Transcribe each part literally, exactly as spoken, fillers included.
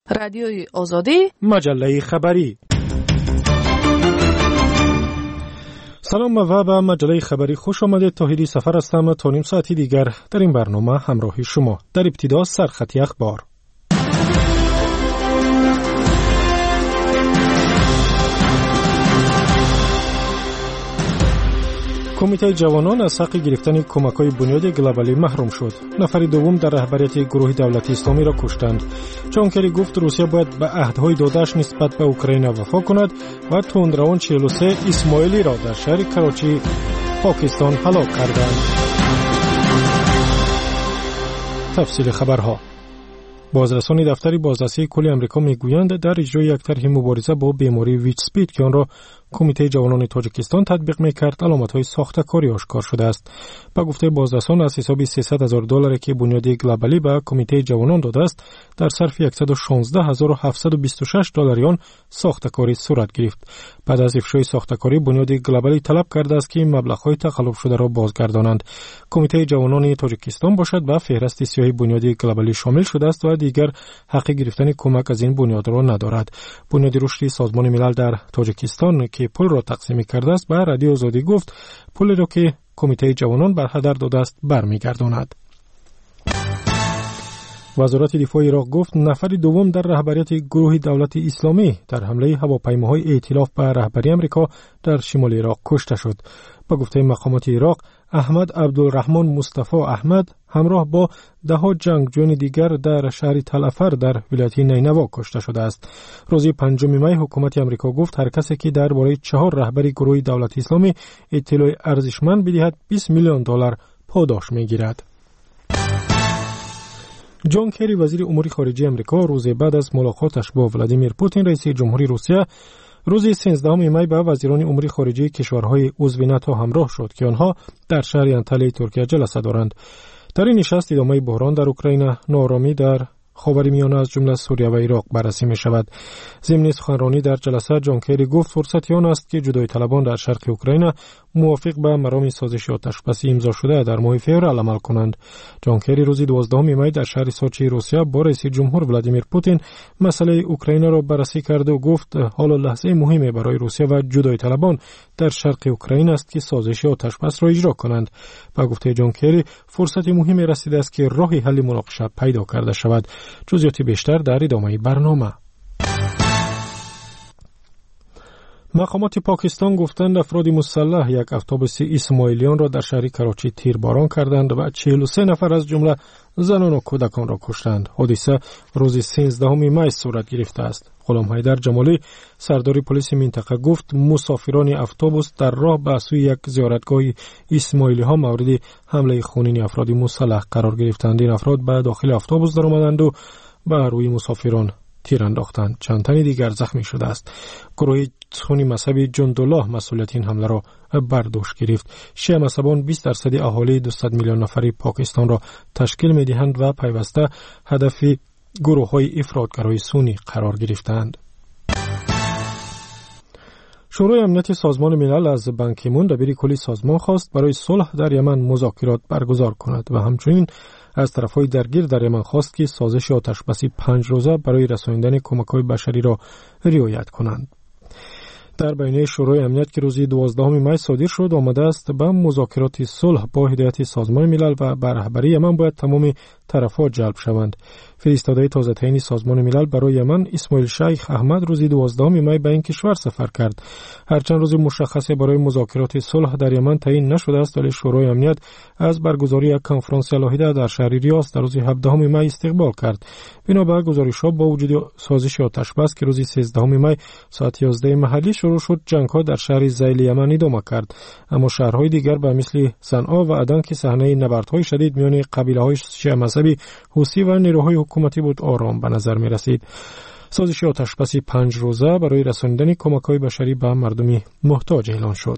رادیوی آزادی، مجله خبری. سلام و به مجله خبری خوش آمدید. طاهری سفر هستم تا نیم ساعتی دیگر در این برنامه همراه شما. در ابتدا سرخطی اخبار. کمیته جوانان از حق گرفتن کمک‌های بنیادی گلوبالی محروم شد. نفر دوم در رهبریت گروه دولت اسلامی را کشتند. جان کری گفت روسیه باید به عهدهای داده‌اش نسبت به اوکراین وفا کند و تندروان چهل و سه اسماعیلی را در شهر کراچی پاکستان هلاک کردند. تفصیل خبرها. بازرسان دفتر بازرسی کل آمریکا میگویند در اجرای یک طرح مبارزه با بیماری ویچ اسپید که آن را کمیته جوانان تاجیکستان تطبیق می‌کرد، علامت‌های ساخته‌کاری آشکار شده است. به گفته بازرسان، از حساب سیصد هزار دلار که بنیادی گلوبالی به کمیته جوانان داده است، در صرف صد و شانزده هزار و هفتصد و بیست و شش دلاریان ساخته‌کاری صورت گرفت. بعد از افشای ساخته‌کاری، بنیادی گلوبالی طلب کرده است که مبلغ‌های تخلف شده را بازگردانند. کمیته جوانان تاجیکستان باشد به فهرست سیاهی بنیادی گلوبالی شامل شده است و دیگر حق گرفتن کمک از این بنیاد را ندارد. بنیاد رشد سازمان ملل در تاجیکستان که پول را تقسیم کرده است به رادیو آزادی گفت پولی را که کمیته جوانان بر هدر داده است برمیگرداند. وزارت دفاع عراق گفت نفر دوم در رهبریت گروه دولت اسلامی در حمله هواپیماهای ائتلاف به رهبری آمریکا در شمال عراق کشته شد. با گفته مقامات عراق، احمد عبدالرحمن مصطفی احمد همراه با ده ها جنگجویان دیگر در شهر تلعفر در ولایت نینوا کشته شده است. روز پنجم می حکومت آمریکا گفت هر کسی که درباره چهار رهبری گروه دولت اسلامی اطلاع ارزشمند بدهد بیست میلیون دلار پاداش میگیرد. جان کری وزیر امور خارجه آمریکا روز بعد از ملاقاتش با ولادیمیر پوتین رئیس جمهوری روسیه روز سیزدهم می به وزیران امور خارجه کشورهای عضو ناتو همراه شد که آنها در شهر انطالیای ترکیه جلسه دارند. در این نشست ادامه بحران در اوکراین، ناآرامی در خاورمیانه از جمله سوریه و عراق بررسی می شود. ضمن سخنرانی در جلسه جان کری گفت فرصتی آن است که جدای طلبان در شرق اوکراین موافق به مرام سازش آتشبسی امضا شده در ماه فوریه عمل کنند. جان کری روز دوازدهم می در شهر سوچی روسیه با رئیس جمهور ولادیمیر پوتین مسئله اوکراین را بررسی کرد و گفت حال لحظه مهمی برای روسیه و جدای طلبان در شرق اوکراین است که سازش آتشبس را اجرا کنند. با گفته جان کری فرصت مهمی رسیده است که راه حل مناقشه پیدا کرده شود. جزئیات بیشتر در ادامه برنامه. مقامات پاکستان گفتند افراد مسلح یک اتوبوس اسماعیلیان را در شهر کراچی تیرباران کردند و چهل و سه نفر از جمله زنان و کودکان را کشتند. حادثه روز سیزدهم می صورت گرفته است. غلام حیدر جمالی سردار پلیس منطقه گفت مسافران اتوبوس در راه به سوی یک زیارتگاه اسماعیلی ها مورد حمله خونین افراد مسلح قرار گرفتند. این افراد به داخل اتوبوس درآمدند و به روی مسافران تیر انداختند. چند تن دیگر زخمی شده است. گروه سنی مذهبی جندالله مسئولیت این حمله را بر دوش گرفت. شیعه مذهبان بیست درصد اهالی دویست میلیون نفری پاکستان را تشکیل می‌دهند و پیوسته هدف گروه‌های افراطگرای سنی قرار گرفتند. شورای امنیت سازمان ملل از بان کی مون دبیر کلی سازمان خواست برای صلح در یمن مذاکرات برگزار کند و همچنین از طرفهای درگیر در یمن خواست که سازش آتشبسی پنج روزه برای رساندن کمک‌های بشری را رعایت کنند. در بیانیه شورای امنیت که روز دوازدهم می صادر شد آمده است به مذاکرات صلح با هدایت سازمان ملل و به رهبری یمن باید تمام طرف‌ها جلب شوند. فرستاده تازه تعیین سازمان ملل برای یمن اسماعیل شیخ احمد روز دوازدهم می به این کشور سفر کرد. هرچند روز مشخصی برای مذاکرات صلح در یمن تعیین نشده است، ولی شورای امنیت از برگزاری یک کنفرانس علاهده در شهر ریاض در روز هفدهم می استقبال کرد. بنا به گزارش‌ها با وجود سازش آتشبس که روز سیزدهم می ساعت یازده محلی شروع شد، جنگ‌ها در شهر زیل یمن ادامه کرد، اما شهرهای دیگر به مثل صنعا و عدن که صحنه نبردهای شدید میان قبیله‌های شیعه مذهبی حوثی و نیروهای حکومتی بود آرام به نظر می رسید. سازش آتشبسی پنج روزه برای رساندن کمک‌های بشری به مردم محتاج اعلان شد.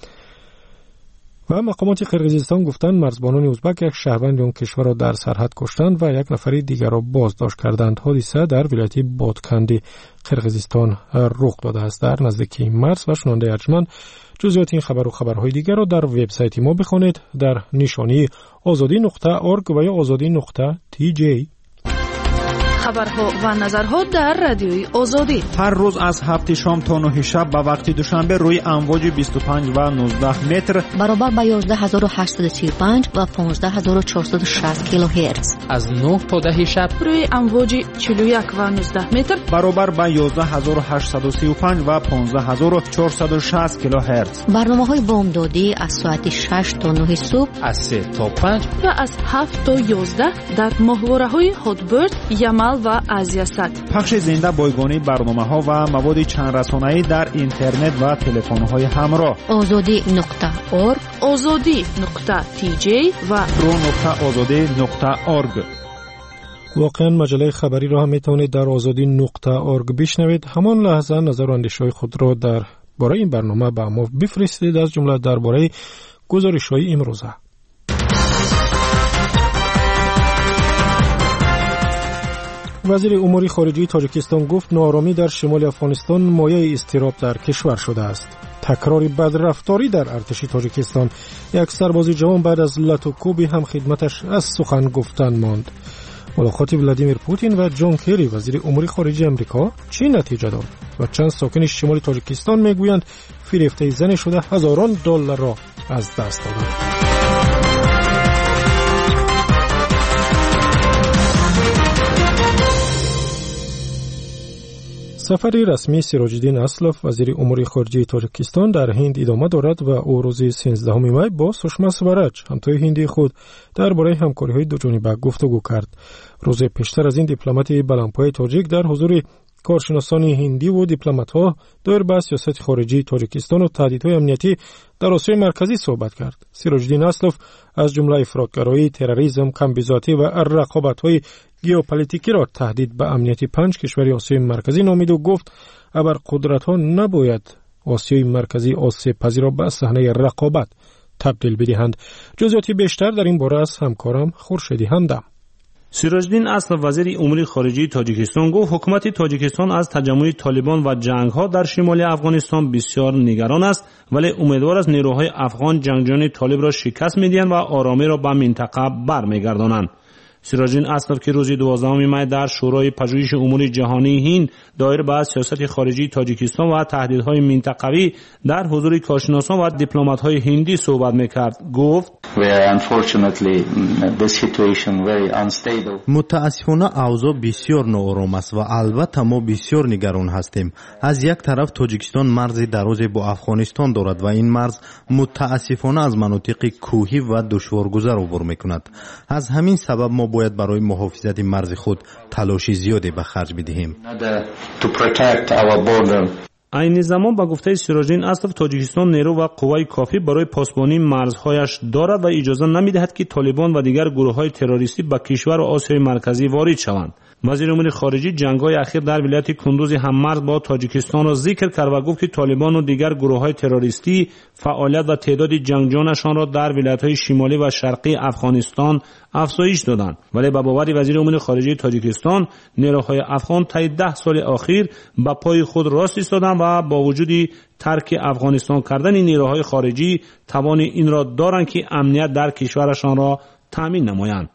و مقامات قرقیزستان گفتند مرزبانان ازبک یک شهروند آن کشور را در سرحد کشتند و یک نفر دیگر را بازداشت کردند. حادثه در ولایت بادکندی قرقیزستان رخ داده است در نزدیکی مرز. و شنونده ارجمند جزئیات این خبر و خبرهای دیگر را در وبسایت ما بخوانید در نشانی آزادی نقطه اورگ و یا آزادی نقطه تی جی. خبرها و نظرها در رادیوی آزادی. هر روز از هفت شام تا نه شب به وقت دوشنبه روی امواج بیست و پنج و نوزده متر برابر با یازده هزار و هشتصد و سی و پنج و پانزده هزار و چهارصد و شصت کیلوهرتز. از نه تا ده شب روی امواج چهل و یک و نوزده متر برابر با یازده هزار و هشتصد و سی و پنج و پانزده هزار و چهارصد و شصت کیلوهرتز. برنامه‌های بامدادی از ساعت شش تا نه صبح، از سه تا پنج و از هفت تا یازده در ماهواره‌های هاتبرد، یمل و ازیاست. پخش زنده بایگانی برنامه‌ها و مواد چند رسانه‌ای در اینترنت و تلفن‌های همراه. آزادی نقطه اورگ، آزادی نقطه تی جی و رو نقطه آزادی نقطه اورگ. واقعا مجله خبری را هم میتونید در آزادی نقطه اورگ بشنوید. همان لحظه نظر و اندیشه‌های خود را در باره این برنامه به ما بفرستید، از جمله درباره گزارش‌های امروزه. وزیر امور خارجه تاجیکستان گفت ناآرامی در شمال افغانستان مایه اضطراب در کشور شده است. تکرار بدرفتاری در ارتش تاجیکستان، یک سرباز جوان بعد از لطوکوبی هم خدمتش از سخن گفتن ماند. ملاقات ولادیمیر پوتین و جان کری وزیر امور خارجه آمریکا چه نتیجه داد و چند ساکن شمال تاجیکستان میگویند فریفته زنی شده هزاران دلار را از دست دادند. سفر رسمی سیراج الدین اسلف وزیر امور خارجه تاجیکستان در هند ادامه دارد و او روز سیزدهم می با سشما سوارج همتای هندی خود درباره همکاری‌های دوجانبه گفتگو کرد. روز پیشتر از این دیپلمات بلندپایه تاجیک در حضور کارشناسان هندی و دیپلمات‌ها در بحث سیاست خارجی تاجیکستان و تهدیدهای امنیتی در آسیای مرکزی صحبت کرد. سیراج الدین اسلف از جمله افراطگرایی، تروریسم، کمبیزاتی و رقابت‌های ژئوپلیتیکی را تهدید به امنیت پنج کشور آسیای مرکزی نامید و گفت ابرقدرت‌ها نباید آسیای مرکزی آسیب پذیر را به صحنه رقابت تبدیل بدهند. جزئیات بیشتر در این باره از همکارم خورشیدی همدم. سیراج الدین اسلف وزیر امور خارجه تاجیکستان گفت حکومت تاجیکستان از تجمع طالبان و جنگ‌ها در شمال افغانستان بسیار نگران است، ولی امیدوار است نیروهای افغان جنگجویان طالب را شکست می‌دهند و آرامی را به منطقه برمیگردانند. سیراج الدین اسلف که روز دوازدهم می در شورای پژوهش امور جهانی هند دایر به سیاست خارجی تاجیکستان و تهدیدهای منطقوی در حضور کارشناسان و دیپلمات‌های هندی صحبت می‌کرد، گفت متاسفانه اوضاع بسیار ناآرام است و البته ما بسیار نگران هستیم. از یک طرف تاجیکستان مرز درازی با افغانستان دارد و این مرز متاسفانه از مناطق کوهی و دشوارگذر عبور می‌کند. از همین سبب ما باید برای محافظت مرز خود تلاش زیادی به خرج بدهیم. این زمان با گفته سیراج الدین اسلف تاجیکستان نیرو و قوای کافی برای پاسبانی مرزهایش دارد و اجازه نمیدهد که طالبان و دیگر گروه‌های تروریستی به کشور و آسیای مرکزی وارد شوند. وزیر امور خارجه جنگ‌های اخیر در ولایت کندوز هممرز با تاجیکستان را ذکر کرد و گفت که طالبان و دیگر گروه‌های تروریستی فعالیت و تعداد جنگجویانشان را در ولایت‌های شمالی و شرقی افغانستان افزایش دادند، ولی به باور وزیر امور خارجه تاجیکستان نیروهای افغان طی ده سال اخیر به پای خود راست ایستادند و با وجود ترک افغانستان کردن نیروهای خارجی توان این را دارند که امنیت در کشورشان را تامین نمایند.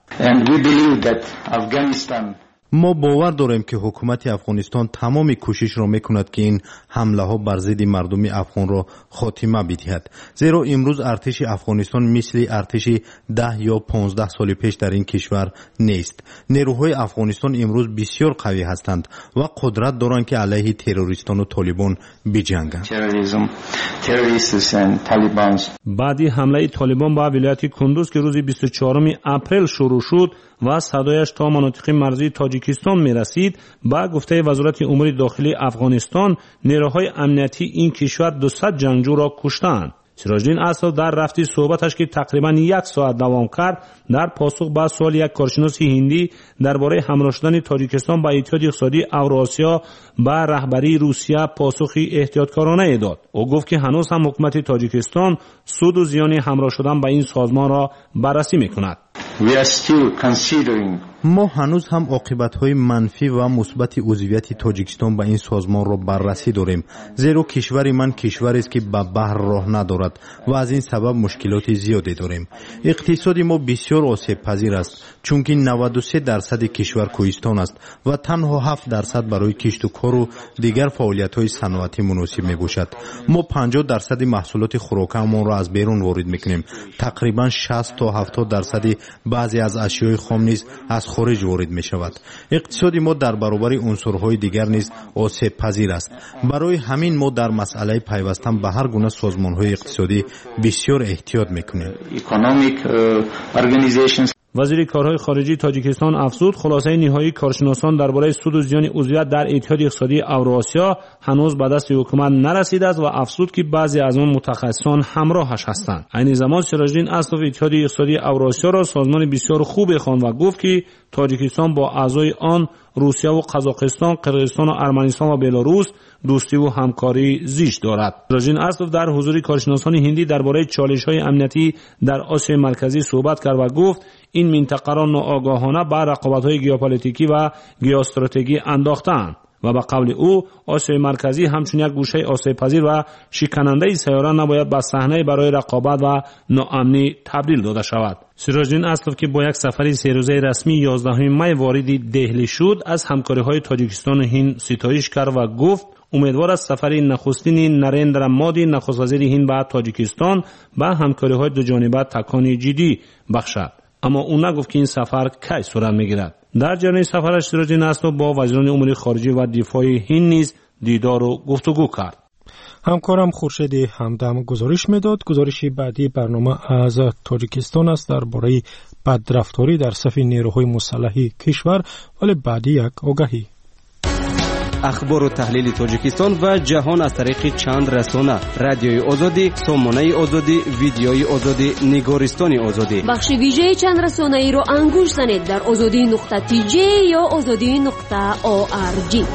ما باور داریم که حکومت افغانستان تمام کوشش را میکند که این حمله ها بر ضد مردم افغان را خاتمه بدهد، زیرا امروز ارتش افغانستان مثل ارتش ده یا پانزده سال پیش در این کشور نیست. نیروهای افغانستان امروز بسیار قوی هستند و قدرت دارند که علیه تروریستان و طالبان بجنگند. بعدی حمله طالبان به ولایت کندوز که روز بیست و چهارم اپریل شروع شد و صدایش تا مناطق مرزی تاجیکستان می رسید، با گفته وزارت امور داخلی افغانستان نیروهای امنیتی این کشور دویست جنگجو را کشتند. سیراج الدین اسلف در رفتی صحبتش که تقریبا یک ساعت دوام کرد در پاسخ به سوال یک کارشناس هندی درباره همراه شدن تاجیکستان با اتحاد اقتصادی اوراسیا به رهبری روسیه پاسخی احتیاطکارانه داد. او گفت که هنوز هم حکومت تاجیکستان سود و زیان همراه شدن با این سازمان را بررسی میکند. ما هنوز هم عاقبت‌های منفی و مثبت عضویت تاجیکستان به این سازمان را بررسی داریم، زیرا کشور من کشوری است که به بحر راه ندارد و از این سبب مشکلات زیادی داریم. اقتصاد ما بسیار آسیب پذیر است، چون که نود و سه درصد کشور کوهستان است و تنها هفت درصد برای کشت و کار و دیگر فعالیت‌های صنعتی مناسب میباشد. ما پنجاه درصد محصولات خوراکیمان را از بیرون وارد میکنیم. تقریبا شصت تا هفتاد درصد بعضی از اشیاء خام نیز از خارج وارد میشود. اقتصاد ما در برابر عنصرهای دیگر نیز آسیب پذیر است. برای همین ما در مسئله پیوستن به هر گونه سازمان‌های اقتصادی بسیار احتیاط میکنیم. وزیر کارهای خارجی تاجیکستان افزود خلاصه نهایی کارشناسان درباره سود و زیان عضویت در اتحاد اقتصادی اوراسیا هنوز به دست حکومت نرسیده است و افزود که بعضی از آن متخصصان همراهش هستند. عین زمان سراج‌الدین اسدوف اتحاد اقتصادی اوراسیا را سازمان بسیار خوبی خواند و گفت که تاجیکستان با اعضای آن روسیه و قزاقستان، قرقیزستان و ارمنستان و بلاروس دوستی و همکاری زیست دارد. سراج‌الدین اسدوف در حضور کارشناسان هندی درباره چالش‌های امنیتی در آسیای مرکزی صحبت کرد و گفت این منطقه را ناآگاهانه به رقابت‌های ژئوپلیتیکی و ژئواستراتژی انداختند و به قول او آسیای مرکزی همچون یک گوشه آسیب‌پذیر و شکننده سیاره نباید به صحنه برای رقابت و ناامنی تبدیل داده شود. سراج‌الدین اسدوف که با یک سفر سه روزه رسمی یازدهم می وارد دهلی شد، از همکاری‌های تاجیکستان و هند ستایش کرد و گفت امیدوار است سفر نخستین نریندرا مودی نخست وزیر هند به تاجیکستان به همکاری‌های دو جانبه تکانی جدی بخشد. اما او نگفت که این سفر کی صورت می‌گیرد. در جریان سفرش سراج‌الدین اسدوف با وزیران امور خارجه و دفاع هند نیز دیدار و گفتگو کرد. همکارم خورشید همدم گزارش میداد. گزارش بعدی برنامه از تاجیکستان است درباره بدرفتاری در صف نیروهای مسلح کشور، ولی بعدی یک آگهی. اخبار و تحلیل تاجیکستان و جهان از طریق چند رسانه: رادیوی آزادی، سامانه آزادی، ویدیوی آزادی، نگارستان آزادی. بخش ویژه چند رسانه ای را انگوش زنید در آزادی نقطه تی جی یا آزادی نقطه او آر جی.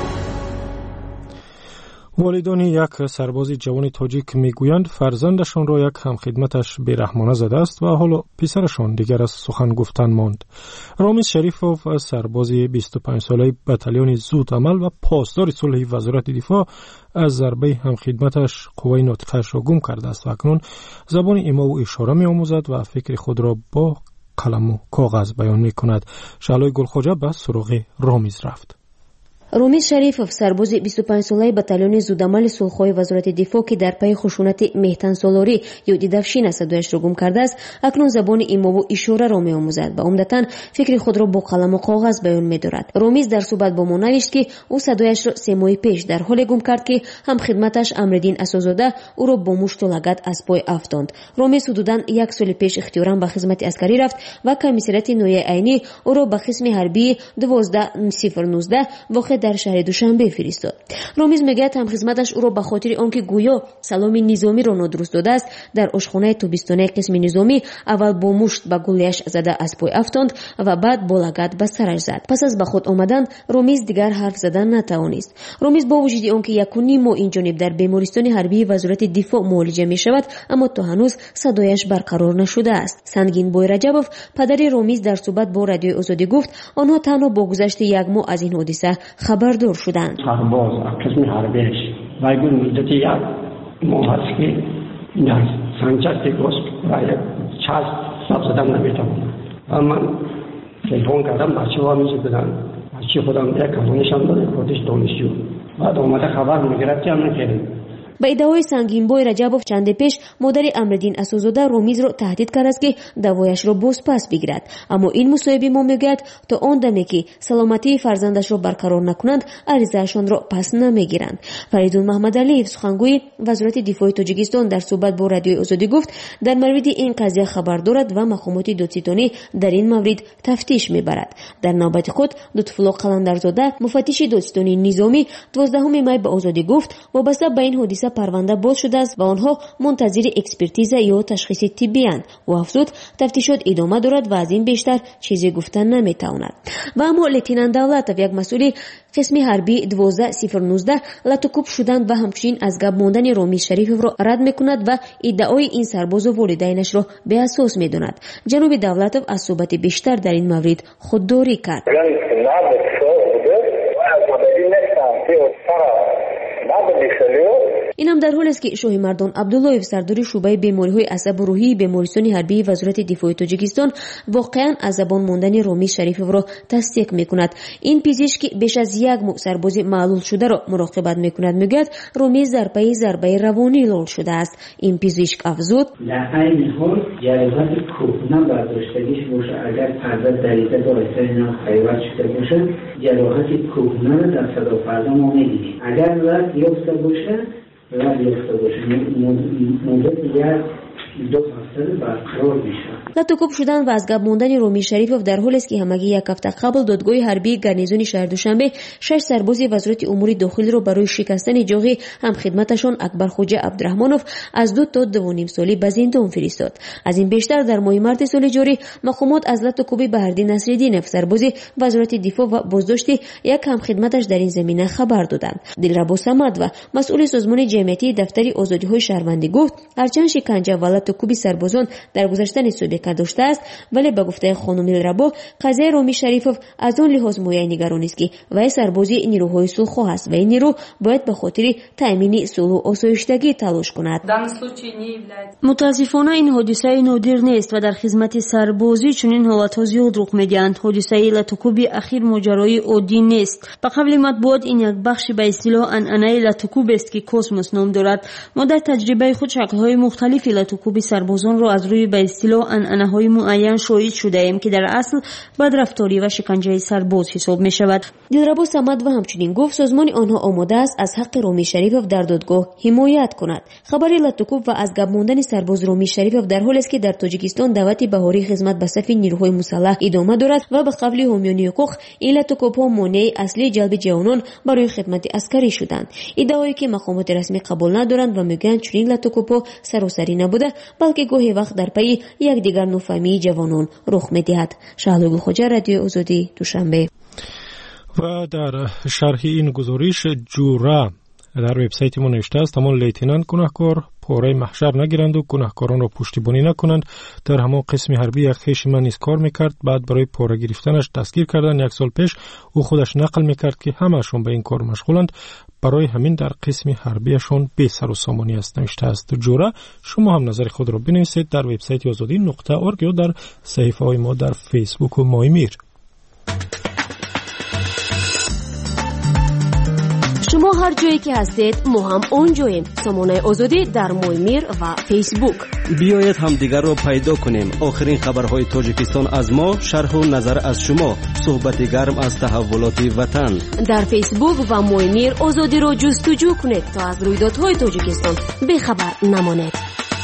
والدان یک سرباز جوان تاجیک میگویند فرزندشان را یک همخدمتش بیرحمانه زده است و حالا پسرشان دیگر از سخن گفتن ماند. رامیز شریفوف سرباز بیست و پنج ساله بتالون زود عمل و پاسدار صلح وزارت دفاع از ضربه همخدمتش قوه ناطقه‌اش را گم کرده است و اکنون زبان ایما و اشاره می‌آموزد و فکر خود را با قلم و کاغذ بیان می‌کند. شعلای گلخواجه به سراغ رامیز رفت. رومیز شریفوف سرباز بیست و پنج ساله بتالون زودعمل صلح‌های وزارت دفاع که در پی خشونت مهتن سالاری یا دیدفشین صدایش را گم کرده است، اکنون زبان ایما و اشاره را می‌آموزد و عمدتاً فکر خود را با قلم و کاغذ بیان می‌دارد. رومیز در صحبت با ما نوشت که او صدایش را سه ماه پیش در حال گم کرد که هم خدمتش امردین اسدزاده او را با مشت و لگد از پای افکند. رومیز حدوداً یک سال پیش اختیاراً به خدمت عسکری رفت و کمیسریت نوی عینی او را به قسم حربی دوازده صفر نوزده واقع در شهر دوشنبه فرستاد. رامیز میگوید هم خدمتش او را به خاطر آنکه گویا سلام نظامی را نادرست داده است در آشخانه توبستانه قسم نظامی اول با مشت به گلیش زده از پای افکند و بعد با لگد به سرش زد. پس از به خود آمدن رامیز دیگر حرف زدن نتوانست. رامیز با وجود آنکه یک و نیم ماه این جانب در بیمارستان حربی وزارت دفاع معالجه می شود، اما تا هنوز صدایش برقرار نشده است. سنگین بوی رجبوف پدر رامیز در صحبت با رادیو آزادی گفت آنها تنها با گذشت یک ماه از این حادثه خبردار شدند. سرباز قسم حربیش و گون مدت یک ماه است که در سنجت گوست و یک چست سب زدن نمیتونم و من تلفن کردم بچه ها میشه بدن بچه خودم یک کلونشان داده خودش دانشجو بعد آمده خبر میگرد که هم نکردیم. به ادعای سنگین بوی رجبوف چند پیش مادر امردین اسدزاده رامیز را تهدید کرد است که دوایش را باز پس بگیرد، اما این مصاحبه ما میگوید تا آن دمی که سلامتی فرزندش را برقرار نکنند عریضه‌شان را پس نمیگیرند. فریدون محمد علیف سخنگوی وزارت دفاع تاجیکستان در صحبت با رادیو آزادی گفت در مورد این قضیه خبر دارد و مقامات دادستانی در این مورد تفتیش میبرد. در نوبت خود لطف‌الله قلندرزاده مفتش دادستانی نظامی دوازدهم می به آزادی گفت وابسته به این حادثه پرونده باز شده است و آنها منتظر اکسپرتیز یا تشخیص طبی اند و افزود تفتیشات ادامه دارد و از این بیشتر چیزی گفتن نمیتواند. و اما لتینان دولتов یک مسئول قسم حربی دوازده صفر نوزده لاتوکوب شدند و همچنین از گپ ماندن رامیز شریفov را رد میکند و ادعای این سرباز و والدینش را به اساس میداند. جناب دولتov از صحبت بیشتر در این مورد خودداری کرد. این هم در حالی است که شاه مردان عبداللهیو سردار شعبه بیماری‌های عصب و روحی بیمارستان حربی وزارت دفاع تاجیکستان واقعا از زبان ماندن رامیز شریفov را تصدیق میکند. این پزشک بیش از یک ماه سرباز معلول شده را مراقبت میکند. میگوید رامیز در پی ضربه روانی لال شده است. این پزشک افزود در این حال جراحت کهنه برداشتگیش باشه، اگر پرده دریده باعث اینا خیوت شده باشه جراحت کهنه را در صدا پرده ما میگیریم. اگر رد یافته باشه رد یافته باشه مدت یک دو هفته برقرار میشه. لاتوکوب شدن و از گپ ماندن رامیز شریفov در حالی است که همگی یک هفته قبل دادگاه حربی گارنیزون شهر دوشنبه شش سرباز وزارت امور داخلی را برای شکستن جاغ هم خدمتشان اکبر خوجه عبدالرحمانov از دو تا دو و نیم سالی به زندان فرستاد. از این بیشتر در ماه مارس سال جاری مقامات از لاتوکوب بهردین نصرالدینov سرباز وزارت دفاع و بازداشت یک هم خدمتش در این زمینه خبر دادند. دلربا صمد و مسئول سازمان جمعیتی دفتر آزادی‌های شهروندی گفت هرچند شکنجه و لاتوکوب سربازان در گذشته سابقه داشته است، ولی به گفته خانم دلربا قضیه رامیز شریفov از آن لحاظ مایه نگرانی است که وی سربازی نیروهای صلح‌خواه است و این نیرو باید به خاطر تامین صلح و آسایشتگی تلاش کند. متاسفانه این حادثه نادر نیست و در خدمت سربازی چنین حالت‌ها زیاد رخ می‌دهند. حادثه لاتوکوب اخیر ماجرای عادی نیست. به قبل مطبوعات این یک بخش به اصطلاح عنعنه لاتوکوب است که کوسموس نام دارد. ما در تجربه خود شکل‌های مختلف لاتوکوب سربازان را از روی به اصطلاح عنعنه‌های معین شاهد شده ایم که در اصل بدرفتاری و شکنجه سرباز حساب می‌شود. دلربا صمد و همچنین گفت سازمان آنها آماده است از حق رامیز شریفov در دادگاه حمایت کند. خبر لاتوکوب و از گپ ماندن سرباز رامیز شریفov در حالی است که در تاجیکستان دعوت بهاری خدمت به صف نیروهای مسلح ادامه دارد و به قول حامیان حقوق این لاتوکوب‌ها مانع اصلی جلب جوانان برای خدمت عسکری شدند. ادعایی که مقامات رسمی قبول ندارند و میگویند چنین لاتوکوب‌ها سراسری نبوده بلکه گاهی وقت در پی یک دیگر نوفهمی جوانان رخ می‌دهد. شهلا خوجه، رادیو آزادی، دوشنبه. و در شرح این گزارش جورا در وبسایت ما نوشته است تمام لیتنان گناهکار پاره محشر نگیرند و گناهکاران را پشتیبانی نکنند. در همان قسم حربی یک خویش من نیز کار میکرد، بعد برای پاره گرفتنش دستگیر کردن. یک سال پیش او خودش نقل میکرد که همهشون به این کار مشغولند، برای همین در قسم حربیشون بی سر و سامانی است نوشته است جورا. شما هم نظر خود را بنویسید در وبسایت آزادی نقطه اورگ یا در صفحه های ما در فیسبوک و مای میر. شما هر جایی که هستید ما هم اونجاییم. سامانه آزادی در مای میر و فیسبوک. بیایید هم دیگر رو پیدا کنیم. آخرین خبرهای تاجیکستان از ما، شرح و نظر از شما، صحبت گرم از تحولات وطن. در فیسبوک و مای میر آزادی رو جستجو کنید تا از رویدادهای تاجیکستان بی‌خبر نمانید.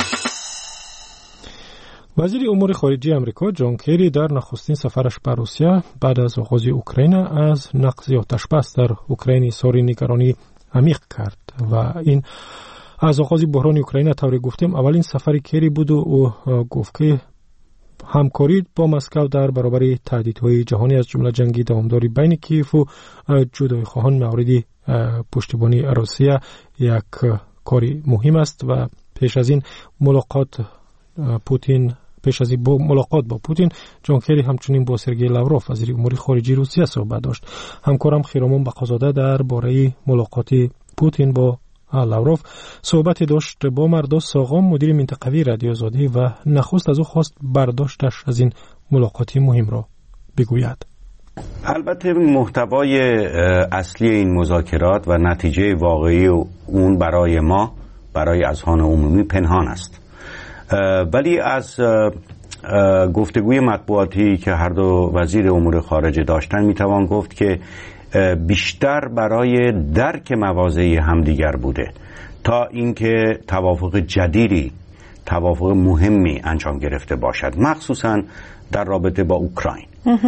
وزیر امور خارجه امریکا جان کری در نخستین سفرش به روسیه بعد از آغاز اوکراین از نقض آتش بس در اوکراین اظهار نگرانی عمیق کرد و این از آغاز بحران اوکراین طوری گفتیم اولین سفر کری بود و او گفت که همکاری با مسکو در برابر تهدیدهای جهانی از جمله جنگ دوامداری بین کیف و جدای خواهان مورد پشتیبانی روسیه یک کاری مهم است و پیش از این ملاقات پوتین پیش از این با ملاقات با پوتین جان کری همچنین با سرگئی لاوروف وزیر امور خارجه روسیه صحبت داشت. همکارم خیرامان بقازاده درباره ملاقات پوتین با لاوروف صحبت داشت با مرداد ساغام مدیر منطقوی رادیو آزادی و نخست از او خواست برداشتش از این ملاقات مهم را بگوید. البته محتوای اصلی این مذاکرات و نتیجه واقعی اون برای ما برای اذهان عمومی پنهان است، ولی از گفتگوی مطبوعاتی که هر دو وزیر امور خارجه داشتن میتوان گفت که بیشتر برای درک مواضع همدیگر بوده تا اینکه توافق جدیدی توافق مهمی انجام گرفته باشد، مخصوصا در رابطه با اوکراین.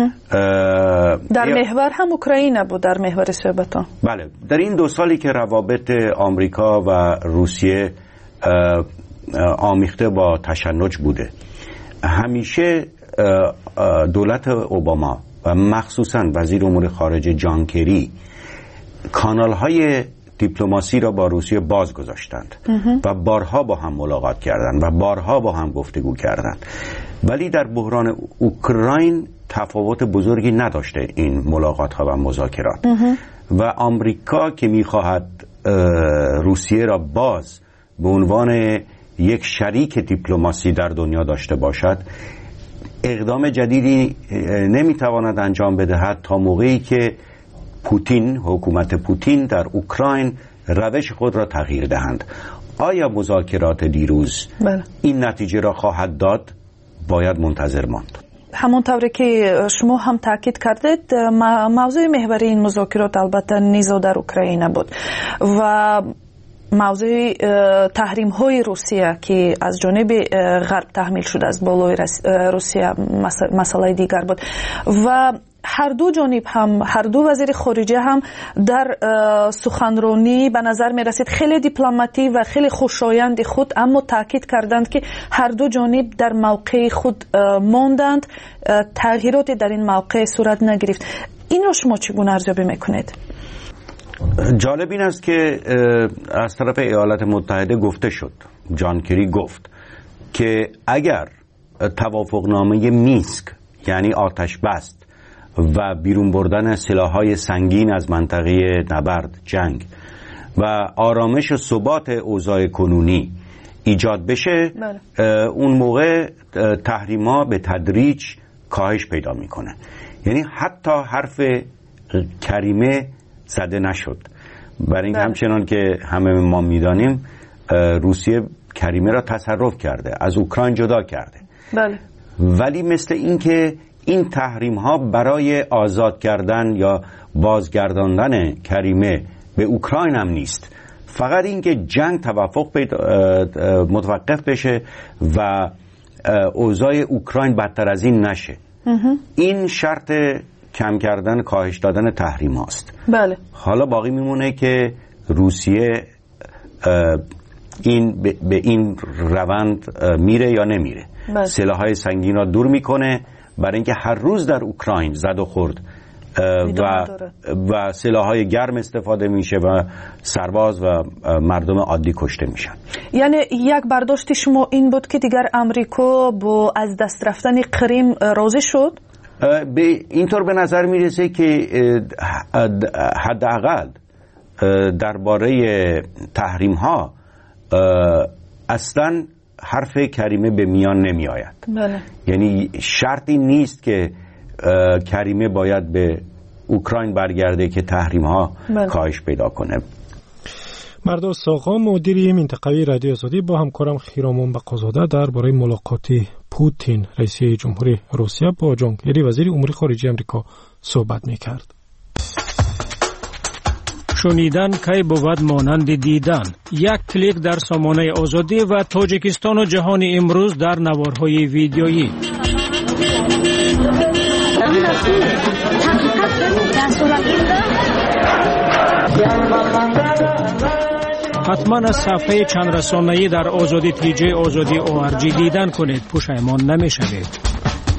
در محور هم اوکراین بود در محور صحبت‌ها. بله، در این دو سالی که روابط آمریکا و روسیه آمیخته با تشنج بوده، همیشه دولت اوباما و مخصوصا وزیر امور خارجه جان کری کانال های دیپلماسی را با روسیه باز گذاشتند و بارها با هم ملاقات کردند و بارها با هم گفتگو کردند، ولی در بحران اوکراین تفاوت بزرگی نداشته این ملاقات ها و مذاکرات و آمریکا که میخواهد روسیه را باز به عنوان یک شریک دیپلماسی در دنیا داشته باشد، اقدام جدیدی نمیتواند انجام بدهد تا موقعی که پوتین، حکومت پوتین در اوکراین روش خود را تغییر دهند. آیا مذاکرات دیروز بله. این نتیجه را خواهد داد؟ باید منتظر ماند. همونطوری که شما هم تاکید کردید، موضوع محوری این مذاکرات البته نیزا در اوکراین بود و موضوع تحریم های روسیه که از جانب غرب تحمیل شده از بالای روسیه مسئله دیگر بود و هر دو جانب هم، هر دو وزیر خارجه هم در سخنرانی به نظر می رسید خیلی دیپلماتی و خیلی خوشایند خود، اما تاکید کردند که هر دو جانب در موقع خود ماندند، تغییراتی در این موقع صورت نگرفت. این رو شما چگونه ارزیابی میکنید؟ جالب این است که از طرف ایالات متحده گفته شد، جان کری گفت که اگر توافقنامه مینسک یعنی آتش بس و بیرون بردن سلاح‌های سنگین از منطقه نبرد جنگ و آرامش و ثبات اوضاع کنونی ایجاد بشه، بله. اون موقع تحریم‌ها به تدریج کاهش پیدا میکنه. یعنی حتی حرف کریمه زده نشد، برای اینکه همچنان که همه ما میدانیم روسیه کریمه را تصرف کرده، از اوکراین جدا کرده. بله. ولی مثل اینکه این تحریم ها برای آزاد کردن یا بازگرداندن کریمه به اوکراین هم نیست، فقط اینکه جنگ توافق پیدا متوقف بشه و اوضاع اوکراین بدتر از این نشه. این شرط کم کردن، کاهش دادن تحریم هاست. بله. حالا باقی میمونه که روسیه این به این روند میره یا نمیره. بله. سلاح‌های سنگین را دور میکنه برای اینکه هر روز در اوکراین زد و خورد و و سلاح‌های گرم استفاده میشه و سرباز و مردم عادی کشته میشن. یعنی یک برداشت شما این بود که دیگر امریکا با از دست رفتن کریم راضی شد؟ به اینطور به نظر میرسه که حداقل درباره تحریم ها اصلا حرف کریمه به میان نمی آید. بله. یعنی شرطی نیست که کریمه باید به اوکراین برگرده که تحریم ها بله. کاهش پیدا کنه. مرداد ساقا مدیر منطقه‌ای رادیو آزادی با همکارم خیرامون بقازاده درباره ملاقات پوتین رئیس جمهوری روسیه با جان کری وزیر امور خارجه آمریکا صحبت می‌کرد. شنیدن کی بود مانند دیدن. یک کلیک در سامانه آزادی و تاجیکستان و جهان امروز در نوارهای ویدیویی. حتما از صفحه چند رسانه‌ای در آزادی تیجی آزادی او آر جی دیدن کنید، پشیمان نمی‌شوید.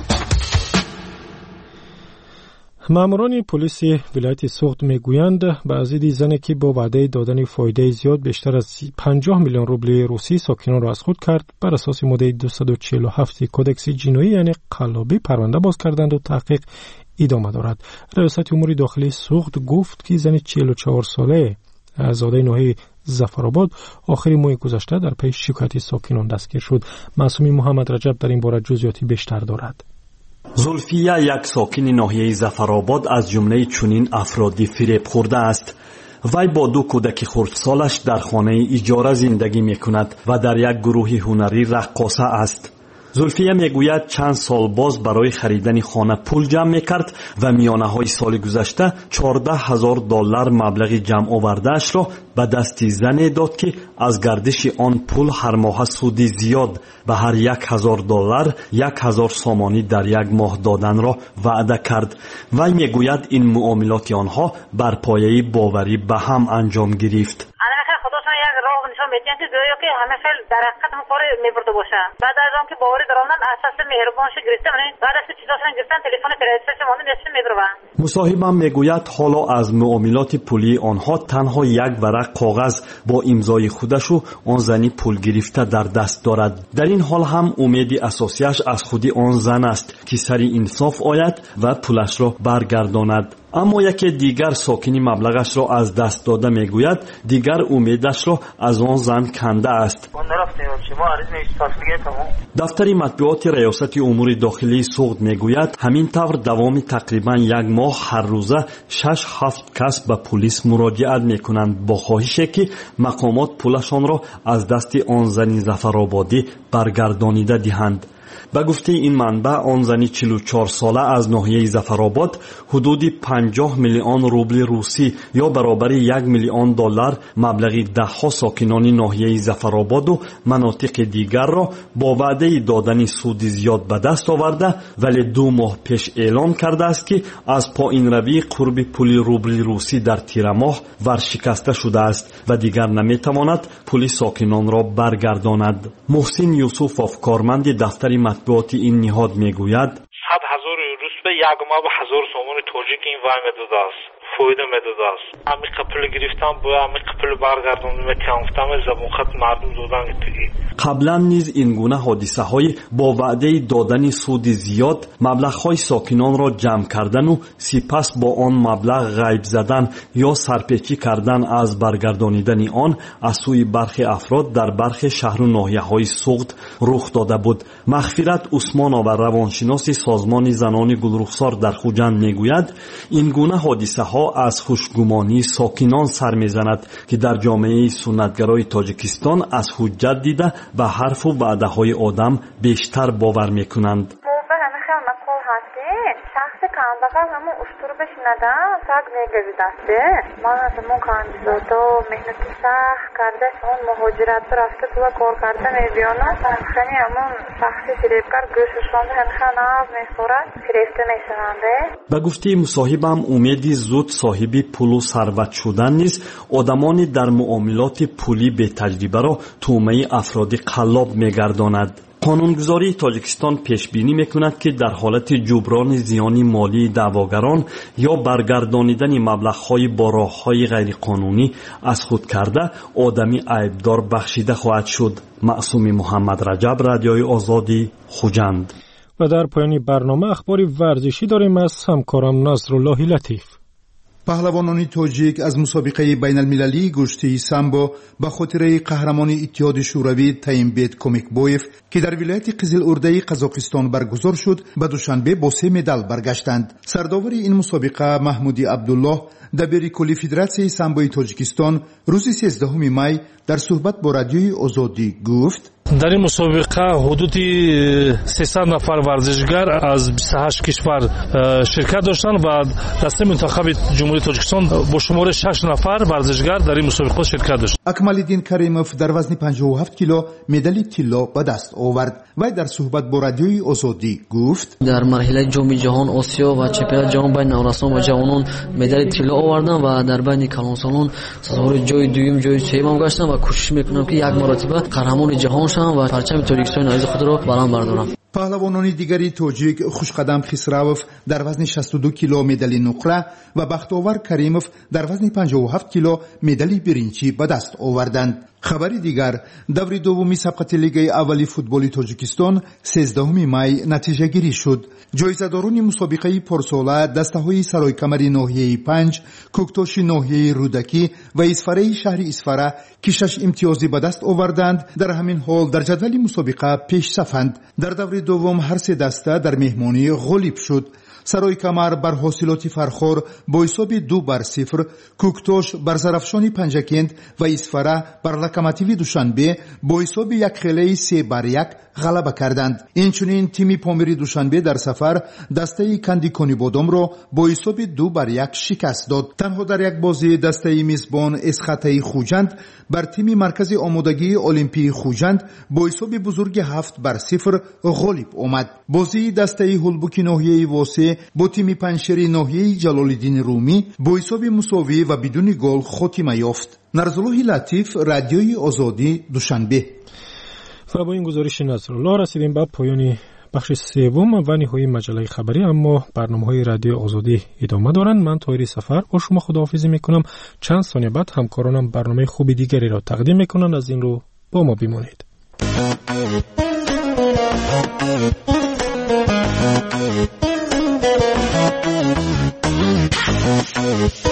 ماموران پلیس ولایت سوخت میگویند بعضی زنی که با وعده دادن فایده زیاد بیشتر از پنجاه میلیون روبل روسی ساکنان را از خود کرد، بر اساس ماده دویست و چهل و هفت کودکس جنایی یعنی قلابی پرونده باز کردند و تحقیق ادامه دارد. ریاست امور داخلی سوخت گفت که زن چهل و چهار ساله زاده ناحیه ظفرآباد آخر ماه گذشته در پی شکایت ساکنان دستگیر شد. معصومی محمد رجب در این باره جزئیاتی بیشتر دارد. زلفیه یک ساکن ناحیه ظفرآباد از جمله چنین افرادی فریب خورده است. وی با دو کودک خردسالش در خانه اجاره زندگی می کند و در یک گروه هنری رقاصه است. زلفیه میگوید چند سال باز برای خریدن خانه پول جمع میکرد و میانه های سال گذشته چهارده هزار دلار مبلغ جمع آوردهش را به دست زن داد که از گردش آن پول هر ماه سودی زیاد به هر یک هزار دلار یک هزار سامانی در یک ماه دادن را وعده کرد. وی میگوید این معاملات آنها بر پایه باوری به هم انجام گرفت. میدین که گویا که همه خیلی در حقیقت هم کار میبرده باشه. بعد از اون که باوری درآمدن اساس مهربانش گرفته من بعد از چیزاشون گرفتن تلفن کریدیتش مونده نصف میدروان. مصاحبم میگوید حالا از معاملات پولی آنها تنها یک ورق کاغذ با امضای خودش و آن زنی پول گرفته در دست دارد. در این حال هم امیدی اساسیش از خودی آن زن است که سری انصاف آید و پولش را برگرداند. اما یکی دیگر ساکنی مبلغش را از دست داده میگوید دیگر امیدش را از آن زن کنده است. دفتر مطبوعات ریاست امور داخلی سوغد میگوید همین طور دوام تقریبا یک ماه هر روزه شش هفت کس به پلیس مراجعت میکنند با خواهشی که مقامات پولشان را از دست آن زنی ظفرآبادی برگردانیده دهند. به گفته این منبع آن زنی چهل و چهار ساله از ناحیه ظفرآباد حدود پنجاه میلیون روبل روسی یا برابر یک میلیون دلار مبلغ دهها ساکنان ناحیه ظفرآباد و مناطق دیگر را با وعده دادن سود زیاد به دست آورده ولی دو ماه پیش اعلام کرده است که از پایین روی قرب پول روبل روسی در تیر ماه ورشکسته شده است و دیگر نمیتواند پول ساکنان را برگرداند. محسن یوسفوف کارمند دفتر مطبوعات این نهاد میگوید صد هزار روس به یک ماه به هزار سومون ترجیک این وای میداده است فایده میداده است امی قپل گرفتم با امی قپل برگردون میتونفتم زبون خط مردم دادن گیتی. قبلا نیز این گونه حادثه های با وعده دادن سود زیاد مبلغ های ساکنان را جمع کردن و سپس با آن مبلغ غیب زدن یا سرپیچی کردن از برگردانیدن آن از سوی برخی افراد در برخی شهر و ناحیه های سوغد رخ داده بود. مغفرت عثمانова روانشناس سازمان زنان گلرخسار در خوجند میگوید این گونه حادثه ها از خوشگمانی ساکنان سر میزند که در جامعه سنتگرای تاجیکستان از حجت دیده و حرف و وعده های آدم بیشتر باور میکنند. کانداقل همون اشتر بشندم سگ نگذیدسته من همون کاندیداتا مهنت سخت کرده اون مهاجرت رفته تو کار کرده میبیانم خیلی همون شخصی فریبکار گوششانده همخان آب میخورد فریفته میشننده. به گفته مصاحبم امیدی زود صاحبی پول و ثروت شدن نیز آدمانی در معاملات پولی به تجربه را تومه افراد قلاب میگرداند. قانونگذاری تاجیکستان پیش بینی میکند که در حالت جبران زیان مالی دعواگران یا برگردانیدن مبلغ‌های با راه‌های غیرقانونی از خود کرده آدمی عیبدار بخشیده خواهد شد. معصوم محمد رجب، رادیوی آزادی، خوجند. و در پایان برنامه اخباری ورزشی داریم از همکارم نصرالله لطیف. پهلوانان تاجیک از مسابقه بین المللی گشتی سامبو به خاطر قهرمان اتحاد شوروی تایمبیت کومیکبویف که در ولایت قزل ارده قزاقستان برگزار شد به دوشنبه با سه مدال برگشتند. سرداور این مسابقه محمودی عبدالله دبیر کلی فدراسیون سامبوی تاجیکستان روز سیزدهم می در صحبت با رادیوی آزادی گفت در این مسابقه حدود سیصد نفر ورزشگر از بیست و هشت کشور شرکت داشتند و دسته منتخب جمهوری تاجیکستان با شمار شش نفر ورزشگر در این مسابقه شرکت داشت. اکمالالدین کریموف در وزن پنجاه و هفت کیلو مدال طلا به دست آورد و در صحبت با رادیوی آزادی گفت در مرحله جام جهان آسیا و چمپیونات جهان بین نوجوانان و جوانان مدال طلا آوردم و در بین کلانسالان سازور جای دوم جای سوم گشتم و کوشش میکنم که یک مرتبه قهرمان جهان شوم و پرچم تاجیکستان عزیز خود را بلند بردارم. پهلوانان دیگری تاجیک خوشقدم خسروف در وزن شصت و دو کیلو مدال نقره و بختاور کریموف در وزن پنجاه و هفت کیلو مدال برنجی به دست آوردند. خبری دیگر دوری دومی سبقت لیگ اولی فوتبال تاجیکستان سیزدهم می نتیجه گیری شد. جایزه‌داران مسابقه پارساله دسته‌های سرای کمری ناحیه پنج، کوکتاش ناحیه رودکی و اسفره شهر اسفره که شش امتیازی به دست آوردند در همین حال در جدول مسابقه پیش صفند. در دور دوم هر سه دسته در مهمانی غالب شد. сарои камар бар ҳосилоти фархор бо ҳисоби ду бар сифр, кӯктош бар зарафшони панҷакент ва исфара бар локомотиви душанбе бо ҳисоби якхелаи се бар як ғалаба карданд. инчунин тими помири душанбе дар сафар дастаи кандикони бодомро бо ҳисоби ду бар як шикаст дод. танҳо дар як бозӣ дастаи мизбон эсхатаи хуҷанд бар тими маркази омодагии олимпии хуҷанд бо ҳисоби бузурги ҳафт бар сифр ғолиб омад. бозии дастаи ҳулбуки ноҳияи восе бо тими панҷшери ноҳияи ҷалолиддини румӣ бо ҳисоби мусовӣ ва бидуни гол хотима ёфт. нарзуллоҳи латиф, радиои озодӣ, душанбе. و با این گزارش نصرالله رسیدیم به پایان بخش سوم و نهایی مجله خبری، اما برنامه‌های رادیو آزادی ادامه دارند. من طاهر سفر با شما خداحافظی میکنم. چند ثانیه بعد همکارانم برنامه خوب دیگری را تقدیم میکنند. از این رو با ما بمانید.